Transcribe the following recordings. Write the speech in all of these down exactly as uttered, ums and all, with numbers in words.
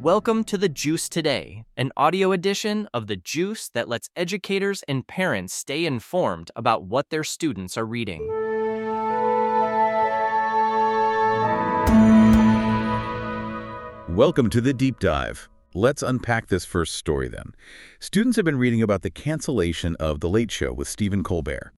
Welcome to The Juice Today, an audio edition of The Juice that lets educators and parents stay informed about what their students are reading. Welcome to the Deep Dive. Let's unpack this first story then. Students have been reading about the cancellation of The Late Show with Stephen Colbert.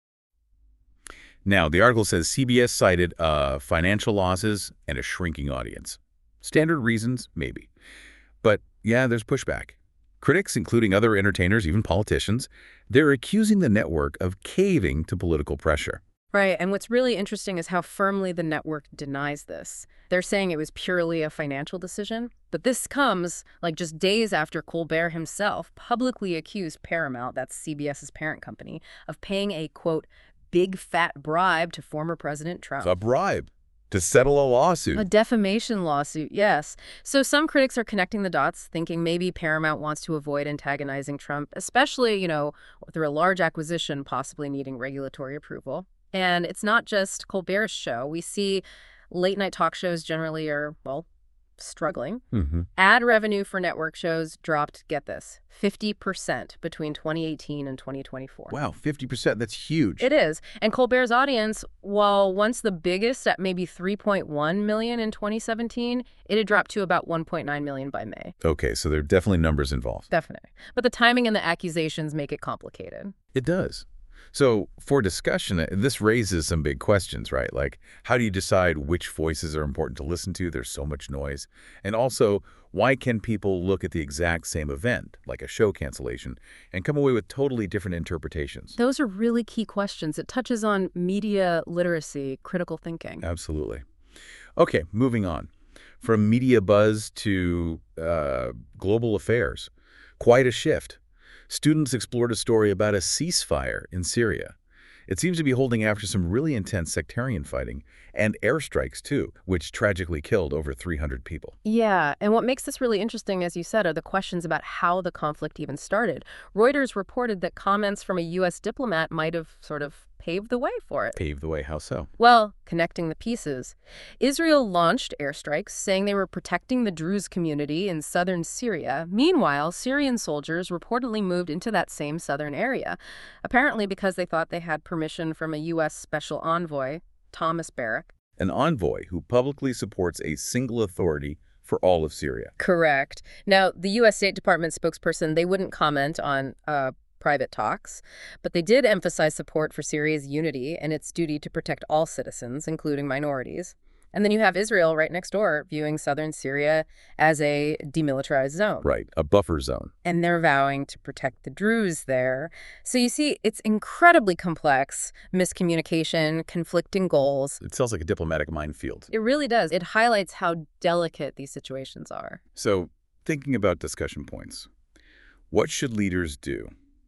Now, the article says C B S cited uh, financial losses and a shrinking audience. Standard reasons, maybe. But yeah, there's pushback. Critics, including other entertainers, even politicians, they're accusing the network of caving to political pressure. Right, and what's really interesting is how firmly the network denies this. They're saying it was purely a financial decision, but this comes like just days after Colbert himself publicly accused Paramount, that's CBS's parent company, of paying a, quote, big fat bribe to former President Trump. A bribe to settle a lawsuit. A defamation lawsuit, yes. So some critics are connecting the dots, thinking maybe Paramount wants to avoid antagonizing Trump, especially, you know, through a large acquisition possibly needing regulatory approval. And it's not just Colbert's show. We see late-night talk shows generally are, well, struggling. Mm-hmm. Ad revenue for network shows dropped, get this, fifty percent between twenty eighteen and twenty twenty-four. Wow, fifty percent. That's huge. It is. And Colbert's audience, while once the biggest at maybe three point one million in twenty seventeen, it had dropped to about one point nine million by May. Okay, so there are definitely numbers involved. Definitely. But the timing and the accusations make it complicated. It does. So for discussion, this raises some big questions, right? Like, how do you decide which voices are important to listen to? There's so much noise. And also, why can people look at the exact same event, like a show cancellation, and come away with totally different interpretations? Those are really key questions. It touches on media literacy, critical thinking. Absolutely. Okay, moving on. From media buzz to uh, global affairs. Quite a shift. Students explored a story about a ceasefire in Syria. It seems to be holding after some really intense sectarian fighting and airstrikes, too, which tragically killed over three hundred people. Yeah, and what makes this really interesting, as you said, are the questions about how the conflict even started. Reuters reported that comments from a U S diplomat might have sort of paved the way for it. Paved the way? How so? Well, connecting the pieces. Israel launched airstrikes, saying they were protecting the Druze community in southern Syria. Meanwhile, Syrian soldiers reportedly moved into that same southern area, apparently because they thought they had permission from a U S special envoy, Thomas Barrack. An envoy who publicly supports a single authority for all of Syria. Correct. Now, the U S State Department spokesperson, they wouldn't comment on uh, private talks, but they did emphasize support for Syria's unity and its duty to protect all citizens, including minorities. And then you have Israel right next door viewing southern Syria as a demilitarized zone. Right, a buffer zone. And they're vowing to protect the Druze there. So you see, it's incredibly complex, miscommunication, conflicting goals. It sounds like a diplomatic minefield. It really does. It highlights how delicate these situations are. So, thinking about discussion points, what should leaders do?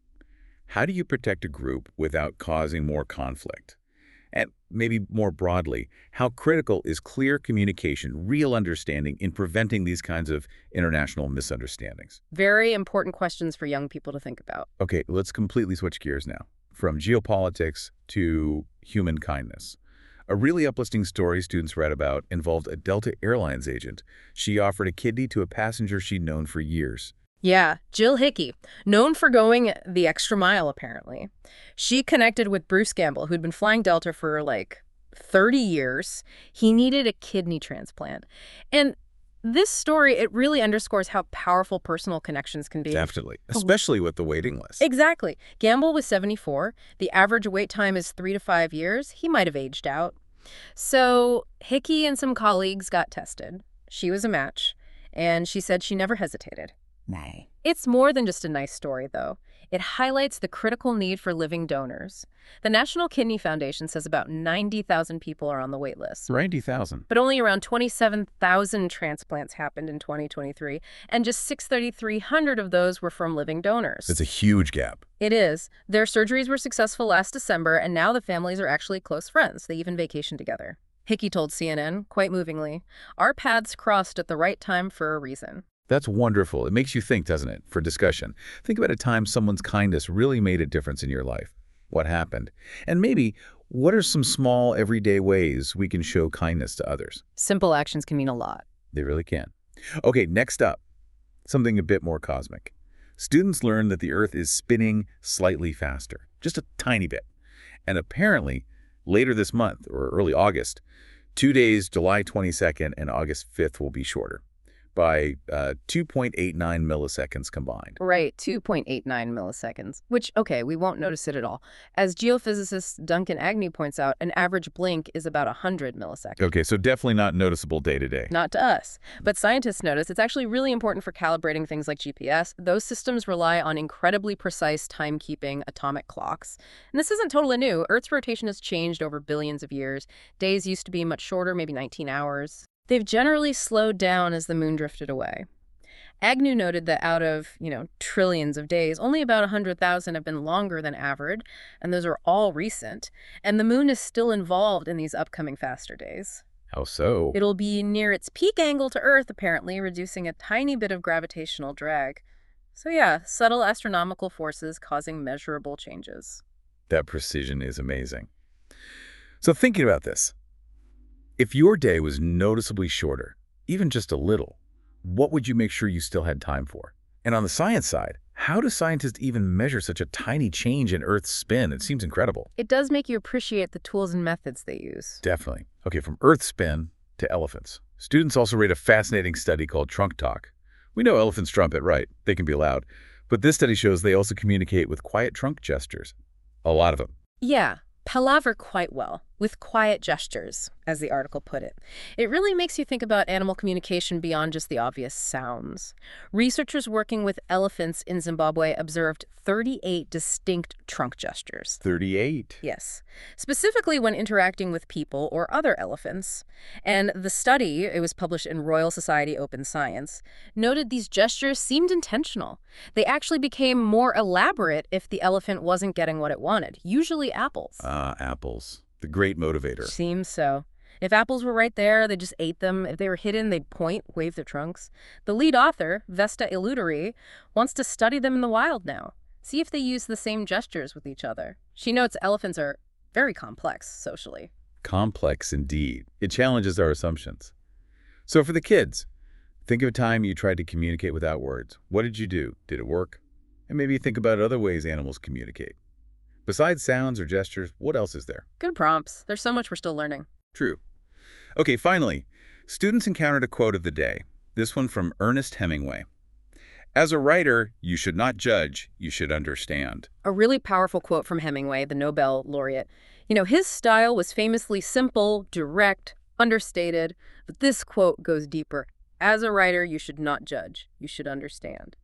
How do you protect a group without causing more conflict? And maybe more broadly, how critical is clear communication, real understanding in preventing these kinds of international misunderstandings? Very important questions for young people to think about. Okay, let's completely switch gears now. From geopolitics to human kindness. A really uplifting story students read about involved a Delta Airlines agent. She offered a kidney to a passenger she'd known for years. Yeah, Jill Hickey, known for going the extra mile, apparently. She connected with Bruce Gamble, who'd been flying Delta for like thirty years. He needed a kidney transplant. And this story, it really underscores how powerful personal connections can be. Definitely, especially with the waiting list. Exactly. Gamble was seventy-four. The average wait time is three to five years. He might have aged out. So Hickey and some colleagues got tested. She was a match, and she said she never hesitated. Nay. It's more than just a nice story, though. It highlights the critical need for living donors. The National Kidney Foundation says about ninety thousand people are on the wait list. ninety thousand. But only around twenty-seven thousand transplants happened in twenty twenty-three, and just six thousand three hundred of those were from living donors. It's a huge gap. It is. Their surgeries were successful last December, and now the families are actually close friends. They even vacation together. Hickey told C N N, quite movingly, "Our paths crossed at the right time for a reason." That's wonderful. It makes you think, doesn't it, for discussion. Think about a time someone's kindness really made a difference in your life. What happened? And maybe, what are some small, everyday ways we can show kindness to others? Simple actions can mean a lot. They really can. Okay, next up, something a bit more cosmic. Students learned that the Earth is spinning slightly faster, just a tiny bit. And apparently, later this month, or early August, two days, July twenty-second and August fifth, will be shorter by uh, two point eight nine milliseconds combined. Right, two point eight nine milliseconds, which, okay, we won't notice it at all. As geophysicist Duncan Agnew points out, an average blink is about one hundred milliseconds. Okay, so definitely not noticeable day to day. Not to us. But scientists notice it's actually really important for calibrating things like G P S. Those systems rely on incredibly precise timekeeping atomic clocks. And this isn't totally new. Earth's rotation has changed over billions of years. Days used to be much shorter, maybe nineteen hours. They've generally slowed down as the moon drifted away. Agnew noted that out of, you know, trillions of days, only about one hundred thousand have been longer than average, and those are all recent. And the moon is still involved in these upcoming faster days. How so? It'll be near its peak angle to Earth, apparently, reducing a tiny bit of gravitational drag. So yeah, subtle astronomical forces causing measurable changes. That precision is amazing. So thinking about this, if your day was noticeably shorter, even just a little, what would you make sure you still had time for? And on the science side, how do scientists even measure such a tiny change in Earth's spin? It seems incredible. It does make you appreciate the tools and methods they use. Definitely. Okay, from Earth spin to elephants. Students also read a fascinating study called Trunk Talk. We know elephants trumpet, right? They can be loud. But this study shows they also communicate with quiet trunk gestures. A lot of them. Yeah, palaver quite well, with quiet gestures, as the article put it. It really makes you think about animal communication beyond just the obvious sounds. Researchers working with elephants in Zimbabwe observed thirty-eight distinct trunk gestures. thirty-eight. Yes, specifically when interacting with people or other elephants. And the study, it was published in Royal Society Open Science, noted these gestures seemed intentional. They actually became more elaborate if the elephant wasn't getting what it wanted, usually apples. Ah, apples. The great motivator. Seems so. If apples were right there, they just ate them. If they were hidden, they'd point, wave their trunks. The lead author, Vesta Illuduri, wants to study them in the wild now. See if they use the same gestures with each other. She notes elephants are very complex socially. Complex indeed. It challenges our assumptions. So for the kids, think of a time you tried to communicate without words. What did you do? Did it work? And maybe think about other ways animals communicate. Besides sounds or gestures, what else is there? Good prompts. There's so much we're still learning. True. Okay, finally, students encountered a quote of the day. This one from Ernest Hemingway. As a writer, you should not judge, you should understand. A really powerful quote from Hemingway, the Nobel laureate. You know, his style was famously simple, direct, understated, but this quote goes deeper. As a writer, you should not judge, you should understand.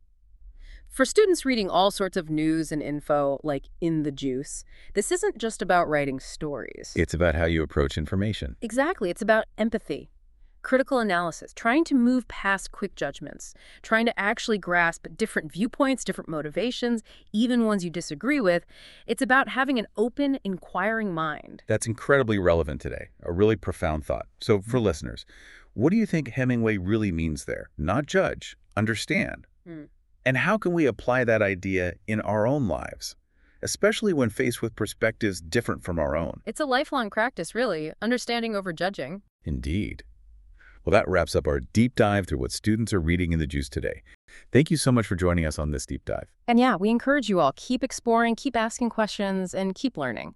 For students reading all sorts of news and info, like In the Juice, this isn't just about writing stories. It's about how you approach information. Exactly. It's about empathy, critical analysis, trying to move past quick judgments, trying to actually grasp different viewpoints, different motivations, even ones you disagree with. It's about having an open, inquiring mind. That's incredibly relevant today, a really profound thought. So for listeners, what do you think Hemingway really means there? Not judge, understand. Hmm. And how can we apply that idea in our own lives, especially when faced with perspectives different from our own? It's a lifelong practice, really, understanding over judging. Indeed. Well, that wraps up our deep dive through what students are reading in the Juice today. Thank you so much for joining us on this deep dive. And yeah, we encourage you all, keep exploring, keep asking questions, and keep learning.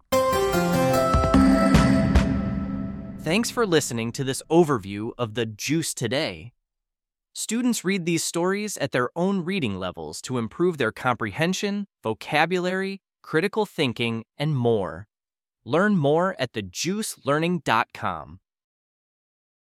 Thanks for listening to this overview of the Juice today. Students read these stories at their own reading levels to improve their comprehension, vocabulary, critical thinking, and more. Learn more at the juice learning dot com.